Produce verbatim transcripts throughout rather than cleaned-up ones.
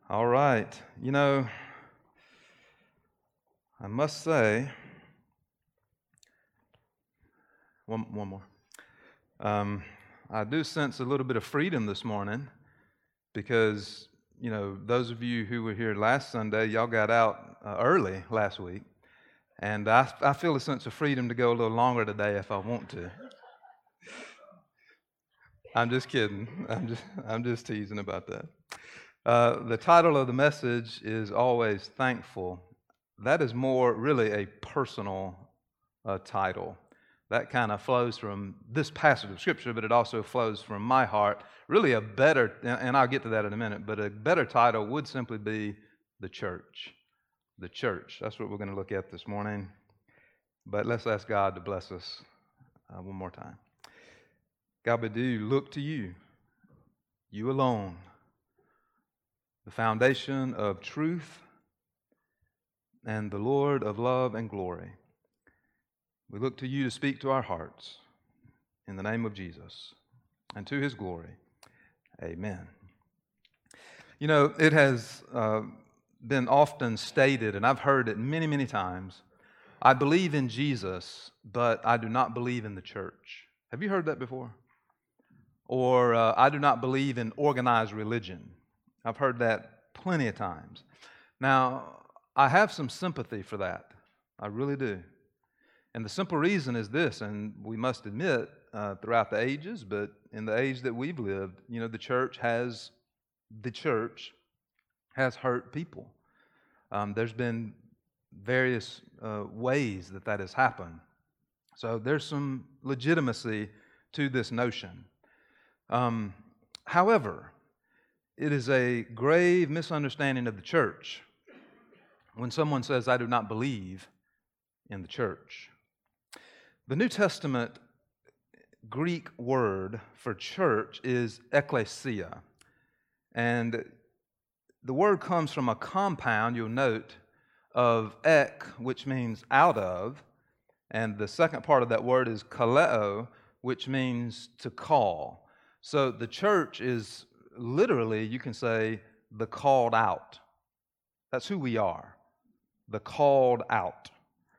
All right. You know, I must say, one, one more. Um, I do sense a little bit of freedom this morning because, you know, those of you who were here last Sunday, y'all got out uh, early last week. And I, I feel a sense of freedom to go a little longer today if I want to. I'm just kidding. I'm just, I'm just teasing about that. Uh, the title of the message is Always Thankful. That is more really a personal uh, title. That kind of flows from this passage of Scripture, but it also flows from my heart. Really a better, and I'll get to that in a minute, but a better title would simply be The Church. The Church. That's what we're going to look at this morning. But let's ask God to bless us uh, one more time. God, we do look to you, you alone, the foundation of truth and the Lord of love and glory. We look to you to speak to our hearts in the name of Jesus and to his glory. Amen. You know, it has uh, been often stated, and I've heard it many, many times, I believe in Jesus, but I do not believe in the church. Have you heard that before? Or uh, I do not believe in organized religion. I've heard that plenty of times. Now, I have some sympathy for that. I really do. And the simple reason is this, and we must admit uh, throughout the ages, but in the age that we've lived, you know, the church has, the church has hurt people. Um, there's been various uh, ways that that has happened. So there's some legitimacy to this notion. Um, however, it is a grave misunderstanding of the church when someone says, I do not believe in the church. The New Testament Greek word for church is ekklesia. And the word comes from a compound, you'll note, of ek, which means out of, and the second part of that word is kaleo, which means to call. So the church is literally, you can say, the called out. That's who we are, the called out.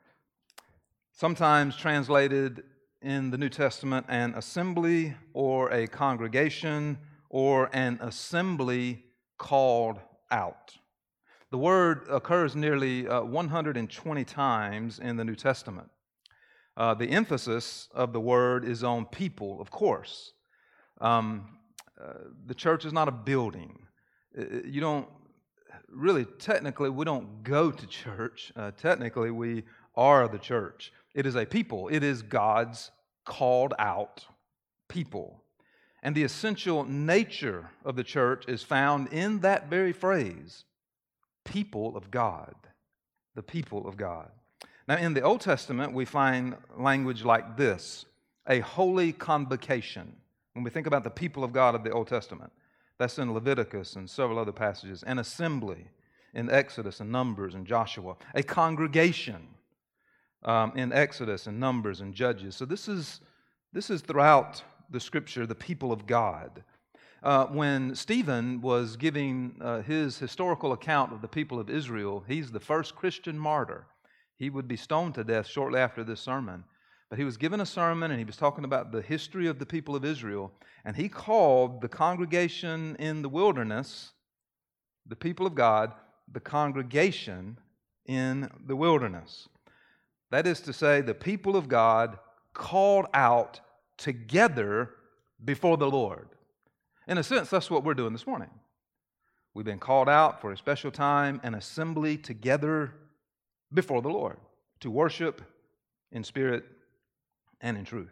Sometimes translated in the New Testament, an assembly or a congregation or an assembly called out. The word occurs nearly uh, one hundred twenty times in the New Testament. Uh, the emphasis of the word is on people, of course. Um, uh, the church is not a building. You don't, really, technically, we don't go to church. Uh, technically, we are the church. It is a people. It is God's called out people. And the essential nature of the church is found in that very phrase, people of God, the people of God. Now, in the Old Testament, we find language like this, a holy convocation. When we think about the people of God of the Old Testament, that's in Leviticus and several other passages, an assembly in Exodus and Numbers and Joshua, a congregation um, in Exodus and Numbers and Judges. So this is, this is throughout the Scripture, the people of God. Uh, when Stephen was giving uh, his historical account of the people of Israel, he's the first Christian martyr. He would be stoned to death shortly after this sermon. But he was given a sermon, and he was talking about the history of the people of Israel, and he called the congregation in the wilderness, the people of God, the congregation in the wilderness. That is to say, the people of God called out together before the Lord. In a sense, that's what we're doing this morning. We've been called out for a special time, an assembly together before the Lord, to worship in spirit and in truth.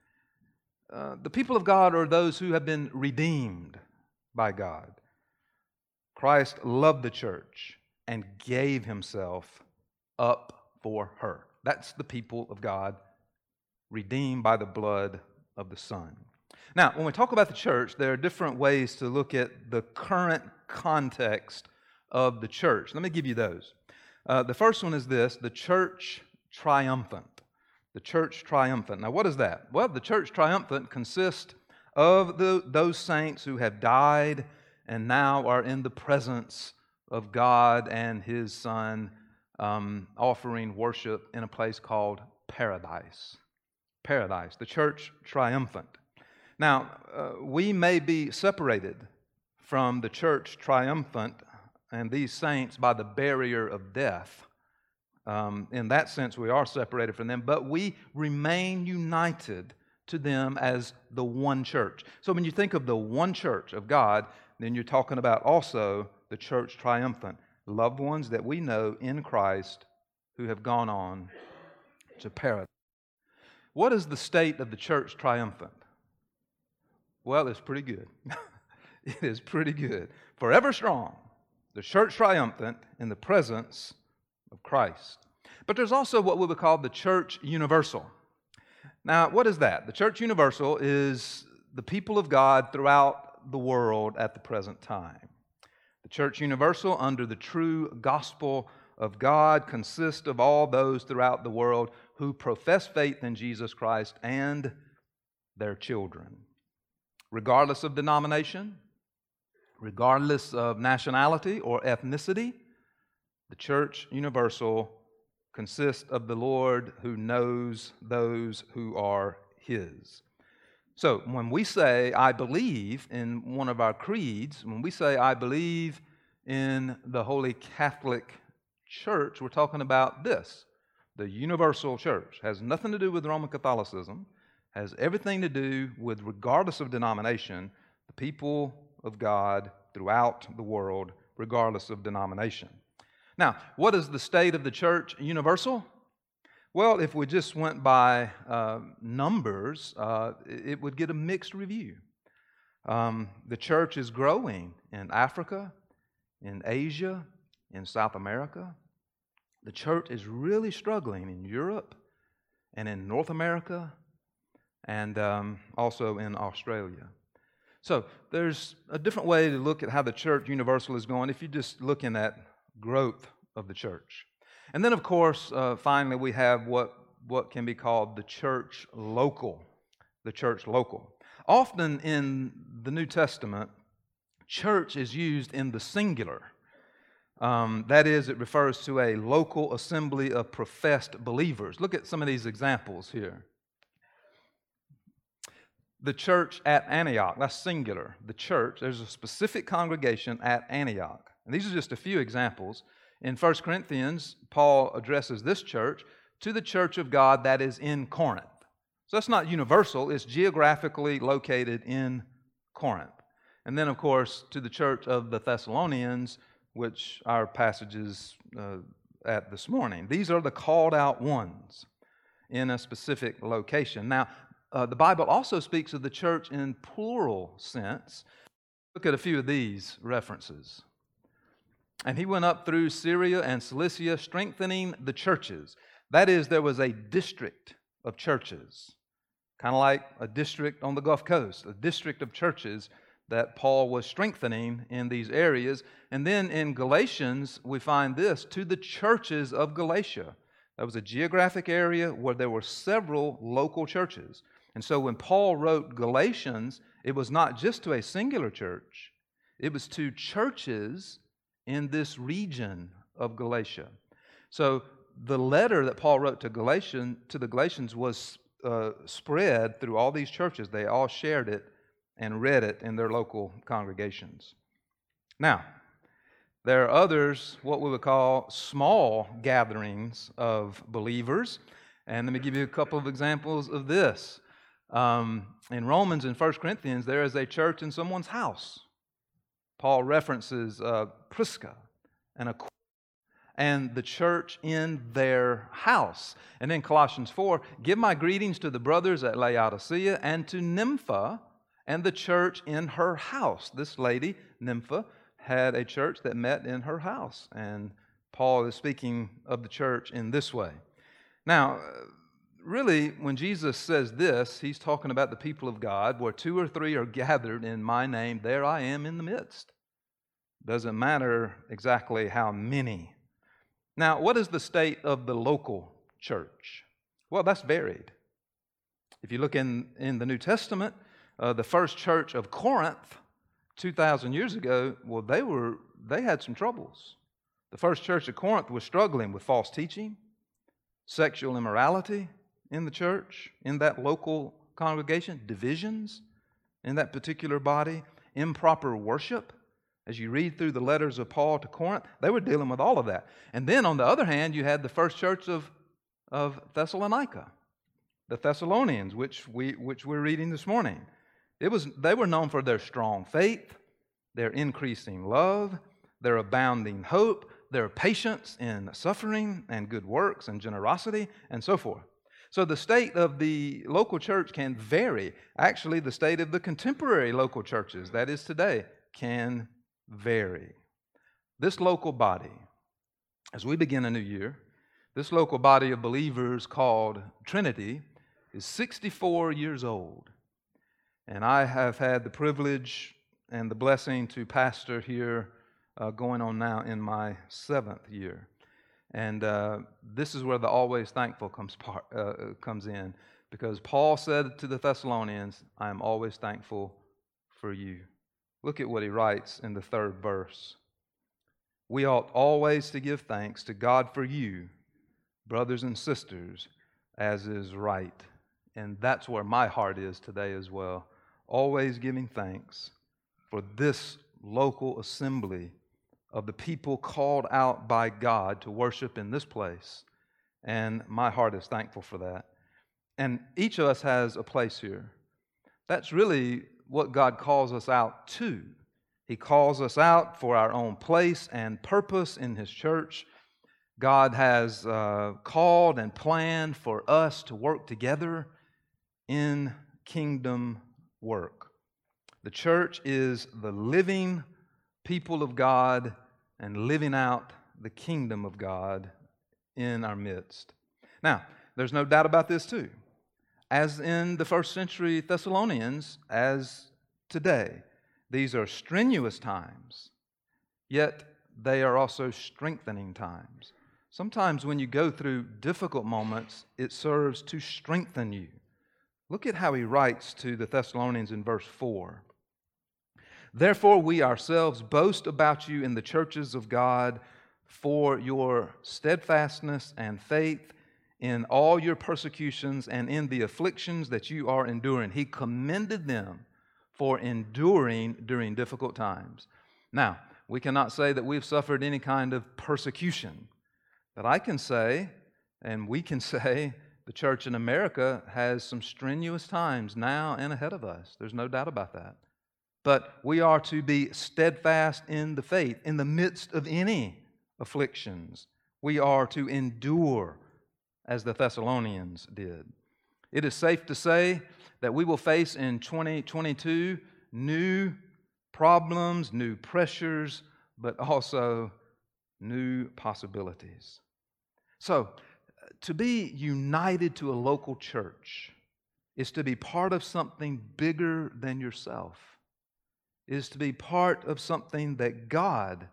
Uh, the people of God are those who have been redeemed by God. Christ loved the church and gave himself up for her. That's the people of God, redeemed by the blood of the Son. Now, when we talk about the church, there are different ways to look at the current context of the church. Let me give you those. Uh, the first one is this, the church triumphant. The church triumphant. Now, what is that? Well, the church triumphant consists of the, those saints who have died and now are in the presence of God and His Son um, offering worship in a place called Paradise. Paradise, the church triumphant. Now, uh, we may be separated from the church triumphant and these saints by the barrier of death. Um, in that sense, we are separated from them, but we remain united to them as the one church. So when you think of the one church of God, then you're talking about also the church triumphant, loved ones that we know in Christ who have gone on to paradise. What is the state of the church triumphant? Well, it's pretty good. It is pretty good. Forever strong, the church triumphant in the presence of Christ. But there's also what we would call the church universal. Now, what is that? The church universal is the people of God throughout the world at the present time. The church universal under the true gospel of God consists of all those throughout the world who profess faith in Jesus Christ and their children. Regardless of denomination, regardless of nationality or ethnicity, the church universal consists of the Lord who knows those who are His. So when we say, I believe in one of our creeds, when we say, I believe in the Holy Catholic Church, we're talking about this. The universal church has nothing to do with Roman Catholicism, has everything to do with, regardless of denomination, the people of God throughout the world, regardless of denomination. Now, what is the state of the church universal? Well, if we just went by uh, numbers, uh, it would get a mixed review. Um, the church is growing in Africa, in Asia, in South America. The church is really struggling in Europe and in North America and um, also in Australia. So there's a different way to look at how the church universal is going if you're just looking at growth of the church. And then, of course, uh, finally, we have what, what can be called the church local. The church local. Often in the New Testament, church is used in the singular. Um, that is, it refers to a local assembly of professed believers. Look at some of these examples here. The church at Antioch, that's singular. The church, there's a specific congregation at Antioch. And these are just a few examples. In First Corinthians, Paul addresses this church to the church of God that is in Corinth. So that's not universal, it's geographically located in Corinth. And then, of course, to the church of the Thessalonians, which our passage is uh, at this morning. These are the called out ones in a specific location. Now, uh, the Bible also speaks of the church in plural sense. Look at a few of these references. And he went up through Syria and Cilicia, strengthening the churches. That is, there was a district of churches, kind of like a district on the Gulf Coast, a district of churches that Paul was strengthening in these areas. And then in Galatians, we find this, to the churches of Galatia. That was a geographic area where there were several local churches. And so when Paul wrote Galatians, it was not just to a singular church, it was to churches in this region of Galatia. So the letter that Paul wrote to Galatian, to the Galatians was uh, spread through all these churches. They all shared it and read it in their local congregations. Now, there are others, what we would call small gatherings of believers. And let me give you a couple of examples of this. Um, in Romans and First Corinthians, there is a church in someone's house. Paul references uh, Prisca and Aquila and the church in their house. And in Colossians four, give my greetings to the brothers at Laodicea and to Nympha and the church in her house. This lady, Nympha, had a church that met in her house. And Paul is speaking of the church in this way. Now, really, when Jesus says this, he's talking about the people of God, where two or three are gathered in my name, there I am in the midst. Doesn't matter exactly how many. Now, what is the state of the local church? Well, that's varied. If you look in, in the New Testament, uh, the first church of Corinth two thousand years ago, well, they were they had some troubles. The first church of Corinth was struggling with false teaching, sexual immorality in the church, in that local congregation, divisions in that particular body, improper worship. As you read through the letters of Paul to Corinth, they were dealing with all of that. And then on the other hand, you had the first church of, of Thessalonica, the Thessalonians, which, we, which we're reading this morning. It was, they were known for their strong faith, their increasing love, their abounding hope, their patience in suffering and good works and generosity and so forth. So the state of the local church can vary. Actually, the state of the contemporary local churches, that is today, can vary. This local body, as we begin a new year, this local body of believers called Trinity is sixty-four years old. And I have had the privilege and the blessing to pastor here uh, going on now in my seventh year. And uh, this is where the always thankful comes part, uh, comes in, because Paul said to the Thessalonians, I am always thankful for you. Look at what he writes in the third verse. We ought always to give thanks to God for you, brothers and sisters, as is right. And that's where my heart is today as well. Always giving thanks for this local assembly of the people called out by God to worship in this place. And my heart is thankful for that. And each of us has a place here. That's really what God calls us out to. He calls us out for our own place and purpose in His church. God has uh, called and planned for us to work together in kingdom work. The church is the living people of God and living out the kingdom of God in our midst. Now, there's no doubt about this too. As in the first century Thessalonians, as today, these are strenuous times, yet they are also strengthening times. Sometimes when you go through difficult moments, it serves to strengthen you. Look at how he writes to the Thessalonians in verse four. Therefore, we ourselves boast about you in the churches of God for your steadfastness and faith in all your persecutions and in the afflictions that you are enduring. He commended them for enduring during difficult times. Now, we cannot say that we've suffered any kind of persecution, but I can say, and we can say, the church in America has some strenuous times now and ahead of us. There's no doubt about that. But we are to be steadfast in the faith in the midst of any afflictions. We are to endure as the Thessalonians did. It is safe to say that we will face in twenty twenty-two new problems, new pressures, but also new possibilities. So, to be united to a local church is to be part of something bigger than yourself. Is to be part of something that God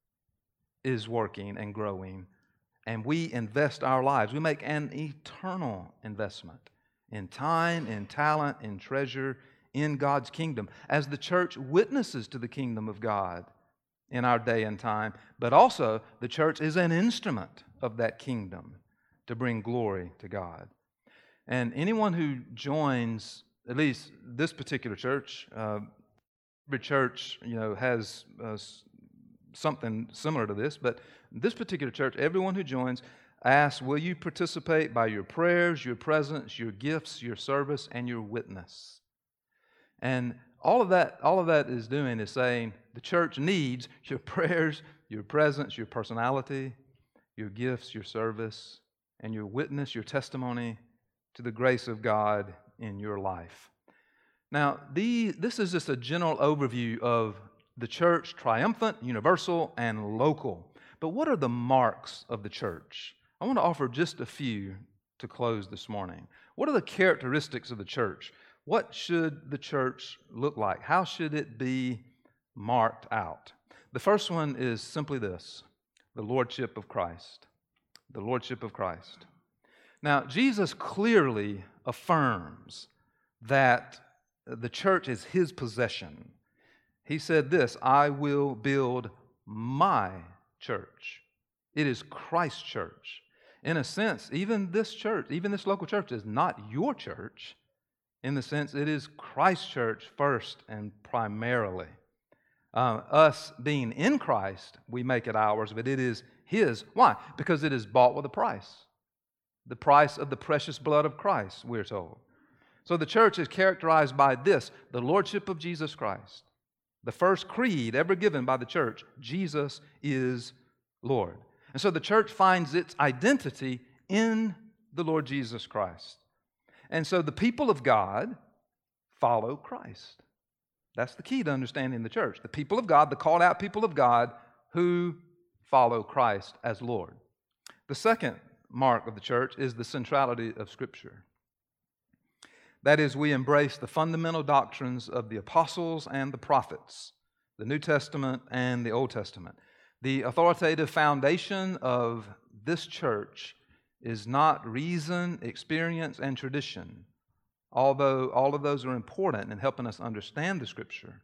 is working and growing, and we invest our lives. We make an eternal investment in time, in talent, in treasure, in God's kingdom, as the church witnesses to the kingdom of God in our day and time, but also the church is an instrument of that kingdom to bring glory to God. And anyone who joins, at least this particular church, uh, every church, you know, has uh, something similar to this, but this particular church, everyone who joins asks, will you participate by your prayers, your presence, your gifts, your service, and your witness? And all of that, all of that is doing is saying the church needs your prayers, your presence, your personality, your gifts, your service, and your witness, your testimony to the grace of God in your life. Now, the, this is just a general overview of the church, triumphant, universal, and local. But what are the marks of the church? I want to offer just a few to close this morning. What are the characteristics of the church? What should the church look like? How should it be marked out? The first one is simply this: the Lordship of Christ. The Lordship of Christ. Now, Jesus clearly affirms that the church is His possession. He said this, I will build my church. It is Christ's church. In a sense, even this church, even this local church is not your church. In the sense, it is Christ's church first and primarily. Uh, us being in Christ, we make it ours, but it is His. Why? Because it is bought with a price. The price of the precious blood of Christ, we're told. So the church is characterized by this, the Lordship of Jesus Christ. The first creed ever given by the church, Jesus is Lord. And so the church finds its identity in the Lord Jesus Christ. And so the people of God follow Christ. That's the key to understanding the church. The people of God, the called out people of God who follow Christ as Lord. The second mark of the church is the centrality of Scripture. That is, we embrace the fundamental doctrines of the apostles and the prophets, the New Testament and the Old Testament. The authoritative foundation of this church is not reason, experience, and tradition, although all of those are important in helping us understand the Scripture.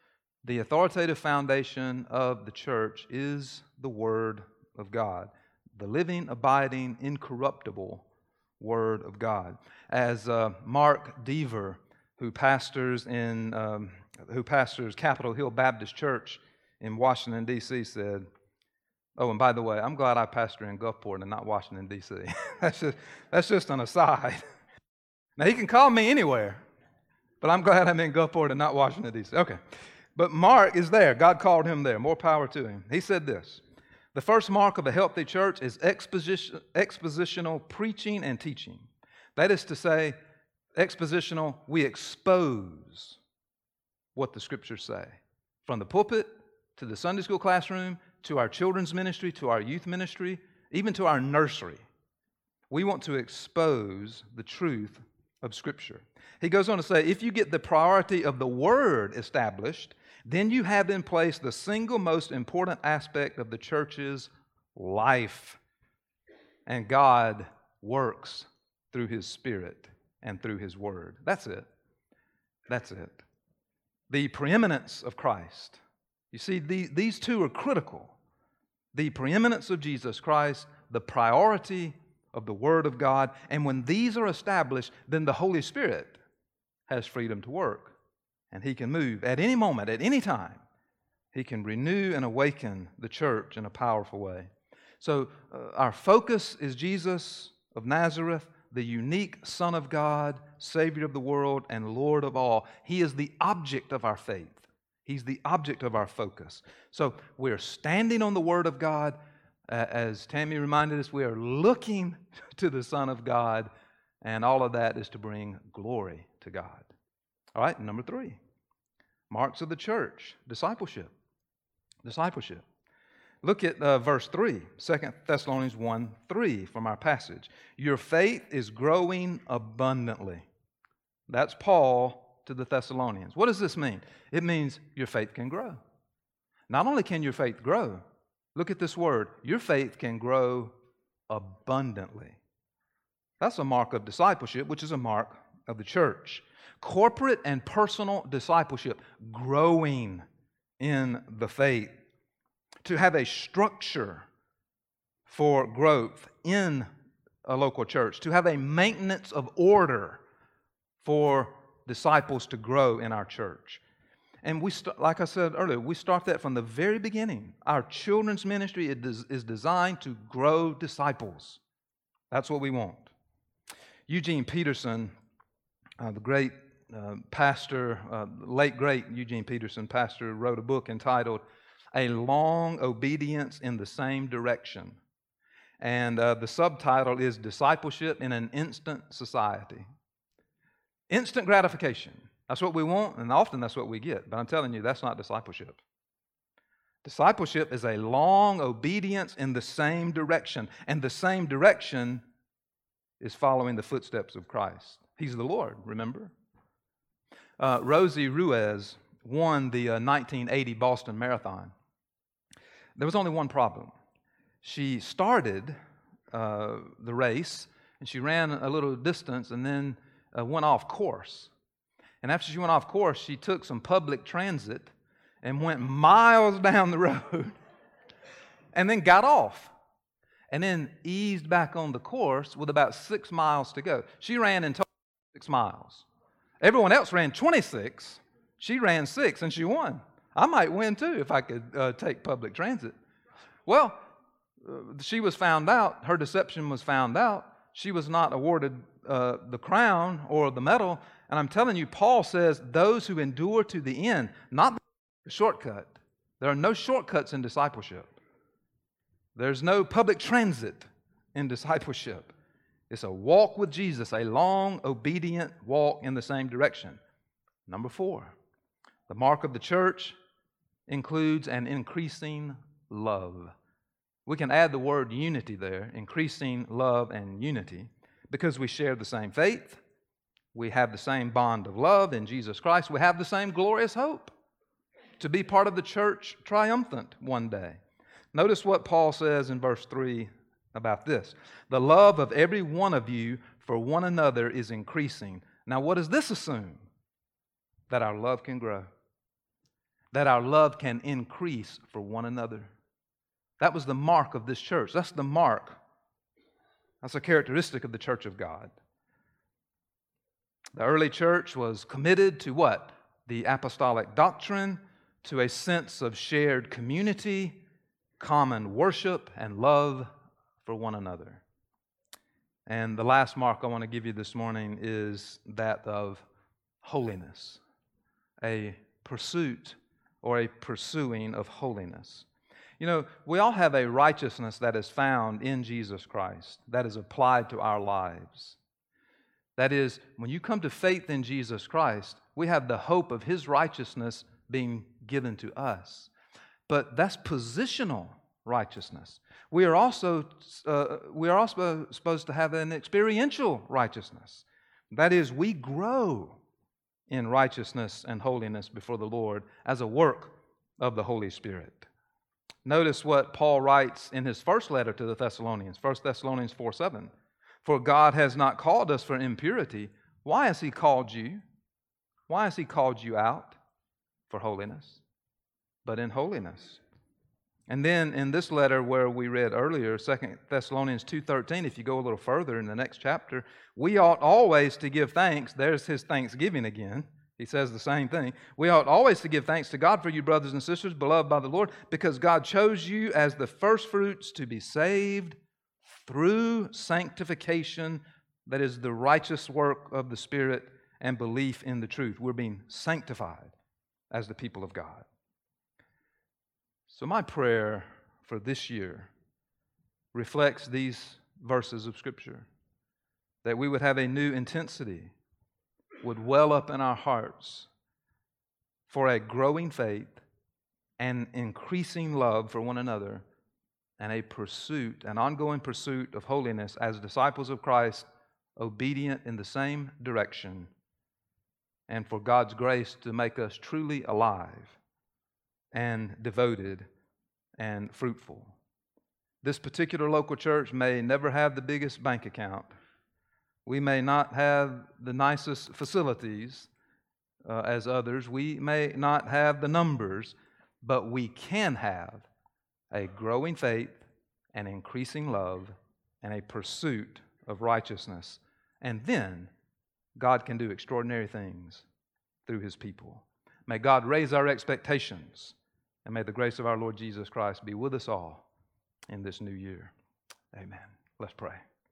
The authoritative foundation of the church is the Word of God, the living, abiding, incorruptible Word of God. As uh, Mark Deaver, who pastors in um, who pastors Capitol Hill Baptist Church in Washington, D C said, oh, and by the way, I'm glad I pastor in Gulfport and not Washington, D C that's just that's just an aside. Now, he can call me anywhere, but I'm glad I'm in Gulfport and not Washington, D C Okay. But Mark is there. God called him there. More power to him. He said this, the first mark of a healthy church is exposition, expositional preaching and teaching. That is to say, expositional, we expose what the Scriptures say. From the pulpit to the Sunday school classroom, to our children's ministry, to our youth ministry, even to our nursery. We want to expose the truth of Scripture. He goes on to say, if you get the priority of the Word established, then you have in place the single most important aspect of the church's life. And God works through His Spirit and through His Word. That's it. That's it. The preeminence of Christ. You see, the, these two are critical. The preeminence of Jesus Christ, the priority of the Word of God, and when these are established, then the Holy Spirit has freedom to work, and He can move at any moment, at any time. He can renew and awaken the church in a powerful way. So uh, our focus is Jesus of Nazareth, the unique Son of God, Savior of the world, and Lord of all. He is the object of our faith. He's the object of our focus. So we're standing on the Word of God. Uh, as Tammy reminded us, we are looking to the Son of God, and all of that is to bring glory to God. All right, number three, marks of the church, discipleship. Discipleship. Look at uh, verse three, Second Thessalonians one three from our passage. Your faith is growing abundantly. That's Paul to the Thessalonians. What does this mean? It means your faith can grow. Not only can your faith grow, look at this word, your faith can grow abundantly. That's a mark of discipleship, which is a mark of the church. Corporate and personal discipleship, growing in the faith. To have a structure for growth in a local church. To have a maintenance of order for disciples to grow in our church. And we, st- like I said earlier, we start that from the very beginning. Our children's ministry is designed to grow disciples. That's what we want. Eugene Peterson, uh, the great uh, pastor, uh, late great Eugene Peterson pastor, wrote a book entitled A Long Obedience in the Same Direction. And uh, the subtitle is Discipleship in an Instant Society. Instant gratification. That's what we want, and often that's what we get. But I'm telling you, that's not discipleship. Discipleship is a long obedience in the same direction. And the same direction is following the footsteps of Christ. He's the Lord, remember? Uh, Rosie Ruiz won the uh, nineteen eighty Boston Marathon. There was only one problem. She started uh, the race, and she ran a little distance and then uh, went off course. And after she went off course, she took some public transit and went miles down the road and then got off and then eased back on the course with about six miles to go. She ran in total six miles. Everyone else ran twenty-six. She ran six, and she won. I might win, too, if I could uh, take public transit. Well, uh, she was found out. Her deception was found out. She was not awarded uh, the crown or the medal. And I'm telling you, Paul says, those who endure to the end, not the shortcut. There are no shortcuts in discipleship. There's no public transit in discipleship. It's a walk with Jesus, a long, obedient walk in the same direction. Number four, the mark of the church includes an increasing love. We can add the word unity there, increasing love and unity, because we share the same faith, we have the same bond of love in Jesus Christ, we have the same glorious hope to be part of the church triumphant one day. Notice what Paul says in verse three about this. The love of every one of you for one another is increasing. Now, what does this assume? That our love can grow. That our love can increase for one another. That was the mark of this church. That's the mark. That's a characteristic of the church of God. The early church was committed to what? The apostolic doctrine, to a sense of shared community, common worship, and love for one another. And the last mark I want to give you this morning is that of holiness, a pursuit or a pursuing of holiness. You know, we all have a righteousness that is found in Jesus Christ, that is applied to our lives. That is, when you come to faith in Jesus Christ, we have the hope of His righteousness being given to us. But that's positional righteousness. We are also uh, we are also supposed to have an experiential righteousness. That is, we grow in righteousness and holiness before the Lord as a work of the Holy Spirit. Notice what Paul writes in his first letter to the Thessalonians, First Thessalonians four seven. For God has not called us for impurity. Why has He called you? Why has He called you out? For holiness, but in holiness. And then in this letter where we read earlier, Second Thessalonians two thirteen, if you go a little further in the next chapter, we ought always to give thanks. There's his thanksgiving again. He says the same thing. We ought always to give thanks to God for you, brothers and sisters, beloved by the Lord, because God chose you as the firstfruits to be saved through sanctification, that is the righteous work of the Spirit, and belief in the truth. We're being sanctified as the people of God. So my prayer for this year reflects these verses of Scripture, that we would have a new intensity, would well up in our hearts for a growing faith and increasing love for one another, and a pursuit, an ongoing pursuit of holiness as disciples of Christ, obedient in the same direction, and for God's grace to make us truly alive and devoted and fruitful. This particular local church may never have the biggest bank account. We may not have the nicest facilities uh, as others. We may not have the numbers, but we can have a growing faith, an increasing love, and a pursuit of righteousness. And then God can do extraordinary things through His people. May God raise our expectations, and may the grace of our Lord Jesus Christ be with us all in this new year. Amen. Let's pray.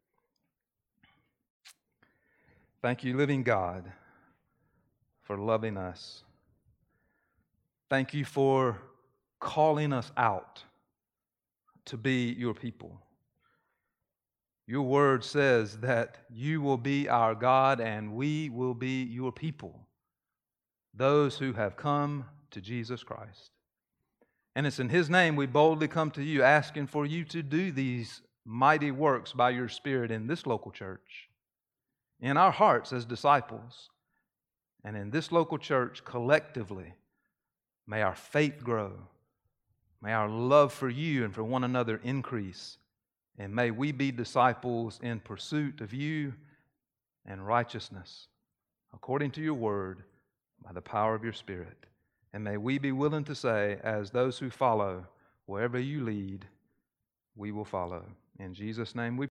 Thank you, living God, for loving us. Thank you for calling us out to be your people. Your word says that you will be our God and we will be your people, those who have come to Jesus Christ. And it's in His name we boldly come to you, asking for you to do these mighty works by your Spirit in this local church, in our hearts as disciples, and in this local church collectively. May our faith grow. May our love for you and for one another increase. And may we be disciples in pursuit of you and righteousness, according to your word, by the power of your Spirit. And may we be willing to say, as those who follow, wherever you lead, we will follow. In Jesus' name we